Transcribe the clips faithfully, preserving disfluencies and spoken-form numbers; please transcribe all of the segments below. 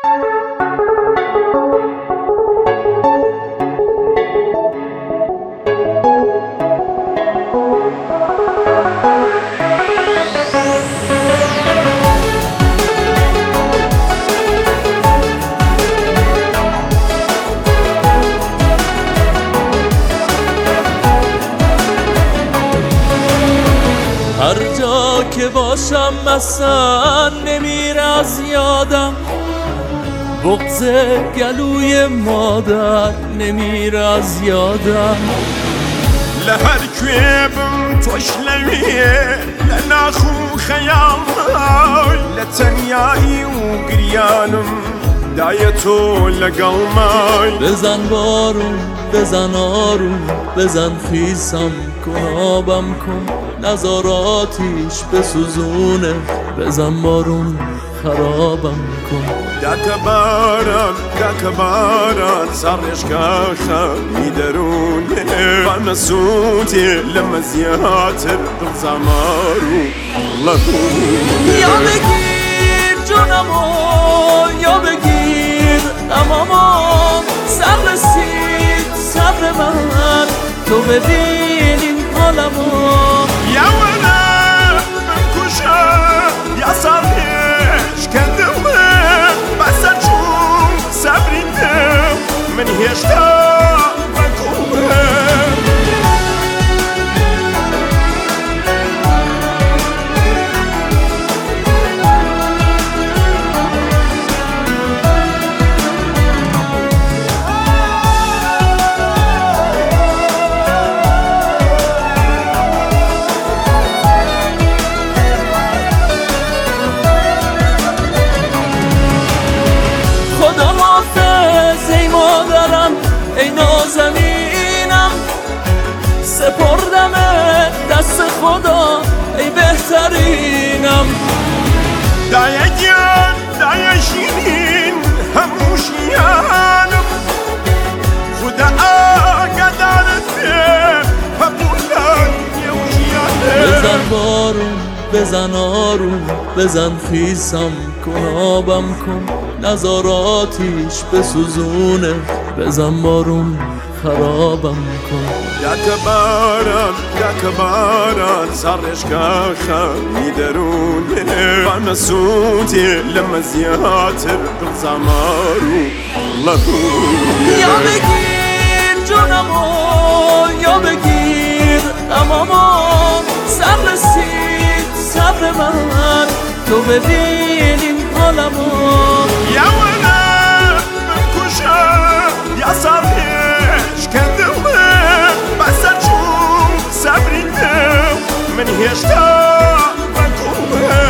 هر جا که باشم اصلا نمیره از یادم، بغض گلوی مادر نمیره از یادم. لهر کوێبم تۆش لەوێ لە ناخوو خەیاڵمای لە تەنیایی و گریانم دایە تۆ لەگەڵمای. بزن بارون بزن آروم بزن خیسم کن آبم کن، نزار آتیش بسوزونه، بزن بارون خرابم کن. داکە باران داکە باران ساڕێژگاخە میدەرونێ بانە سووتێ لە مەزیاتر دڵزامار و لەبوونێ. یا بگیر جونمو یا بگیر غمامو، سر رسید صبر من تو ببین این حالمو. یا وەرە بکوشە یا ساڕێژکەندمە بەسەر چوون سەبریدم من هێشتا بەکوڵمە. خدا حافظ ای مادرم ای نازنینم، سپردم دست خدا ای بهترینم. دایە گیان دایە ژینین هەموو ژیانم، خدا ئاگادارت بێ هەموو لای نێو ژیانم. بزن بارون بزن آروم بزن خیسم کن آبم کن، نزار آتیش بسوزونه، بزن بارون خرابم کن. داکە باران داکە باران ساڕێژگاخە میدەرونێ بانە سووتێ لە مەزیاتر دڵزامار و لەبوونێ. یا بگیر جونمو یا بگیر غمامو، سر رسید صبر من تو ببین این حالمو. یا وەرە بکوشە یا ساڕێژکەندمە بەسەر چوون سەبریدم من هێشتا بەکوڵمە.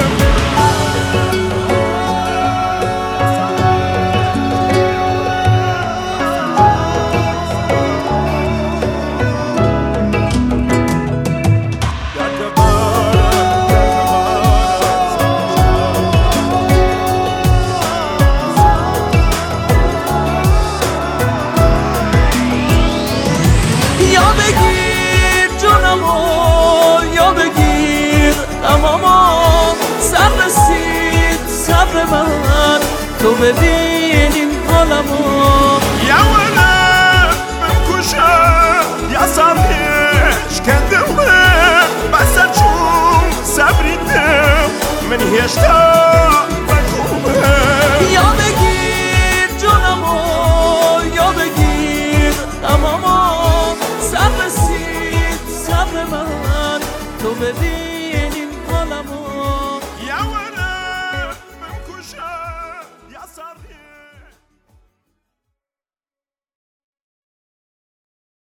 یا بگیر جونمو یا بگیر غمامو، سر رسید صبر من تو ببین این حالمو. یا وەرە بکوشە یا ساڕێژکەندمە بەسەر چوون سەبریدم من هێشتا بەکوڵمە. یا بگیر جونمو یا بگیر غمامو، سر رسید صبر من تو ببین